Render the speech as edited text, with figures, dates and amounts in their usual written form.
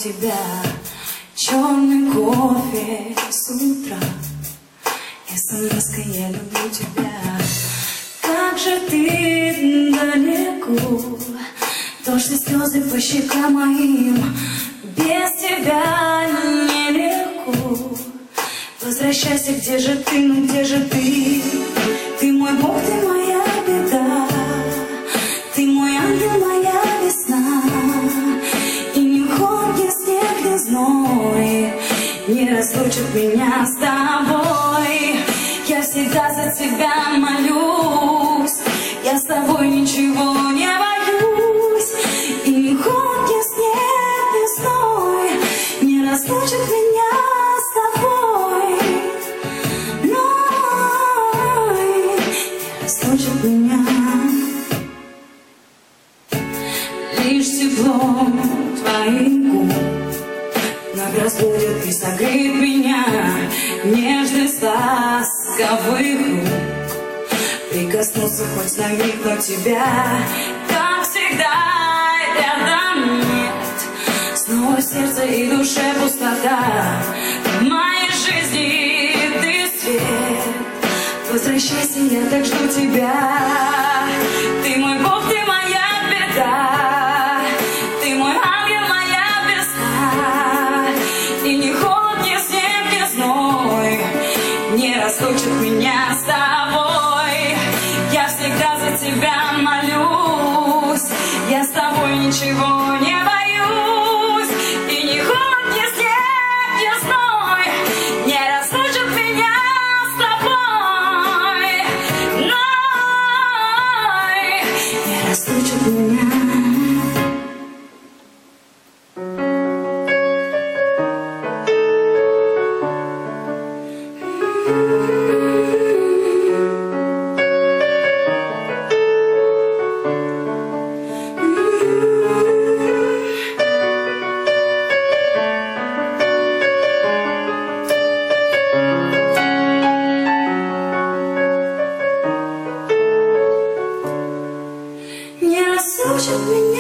тебя черный кофе с утра. СМС-ка я люблю тебя. Как же ты далеко, дождь и слезы по щекам моим. Без тебя нелегко. Возвращайся, где же ты, ну где же ты? Ты мой Бог, ты моя беда. Ты мой ангел, моя весна. И ни холод, ни снег, ни зной не разлучит меня с тобой. Я всегда за тебя молюсь. Я с тобой ничего не боюсь. И ни холод, ни снег, ни зной не разлучит меня с тобой. Но не разлучит меня. Лишь тепло твоих губ вновь разбудит и согреет меня. Нежность ласковых рук прикоснуться хоть на миг, но тебя, как всегда, рядом нет. Снова в сердце и душе пустота. В моей жизни ты свет. Возвращайся, я так жду тебя. Ты мой Бог, ты моя беда. Ты мой ангел, моя весна. И ни холод, ни снег, ни зной не разлучит меня с тобой. Я всегда за тебя молюсь. Я с тобой ничего не боюсь. И ни холод, ни снег, ни зной не разлучит меня с тобой. Но не разлучит меня. Не разлучит меня.